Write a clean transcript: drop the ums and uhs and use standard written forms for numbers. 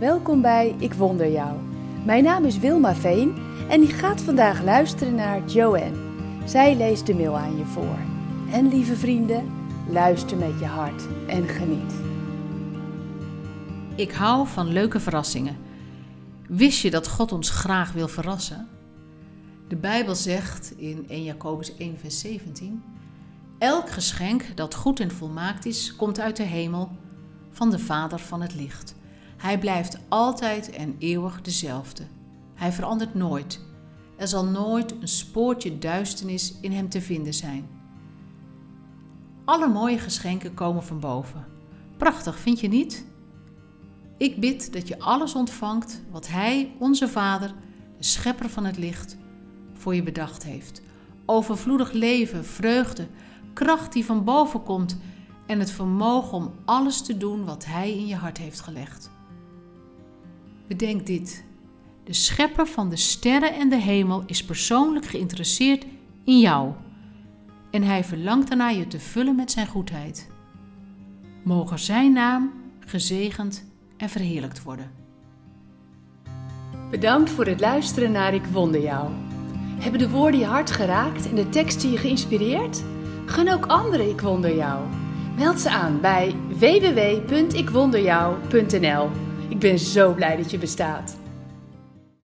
Welkom bij Ik Wonder Jou. Mijn naam is Wilma Veen en ik ga vandaag luisteren naar Joanne. Zij leest de mail aan je voor. En lieve vrienden, luister met je hart en geniet. Ik hou van leuke verrassingen. Wist je dat God ons graag wil verrassen? De Bijbel zegt in 1 Jacobus 1 vers 17... Elk geschenk dat goed en volmaakt is, komt uit de hemel van de Vader van het licht. Hij blijft altijd en eeuwig dezelfde. Hij verandert nooit. Er zal nooit een spoortje duisternis in hem te vinden zijn. Alle mooie geschenken komen van boven. Prachtig, vind je niet? Ik bid dat je alles ontvangt wat Hij, onze Vader, de schepper van het licht, voor je bedacht heeft. Overvloedig leven, vreugde, kracht die van boven komt en het vermogen om alles te doen wat Hij in je hart heeft gelegd. Bedenk dit: de schepper van de sterren en de hemel is persoonlijk geïnteresseerd in jou en Hij verlangt erna je te vullen met zijn goedheid. Mogen zijn naam gezegend en verheerlijkt worden. Bedankt voor het luisteren naar Ik Wonder Jou. Hebben de woorden je hart geraakt en de teksten je geïnspireerd? Gun ook anderen Ik Wonder Jou. Meld ze aan bij www.ikwonderjou.nl. Ik ben zo blij dat je bestaat.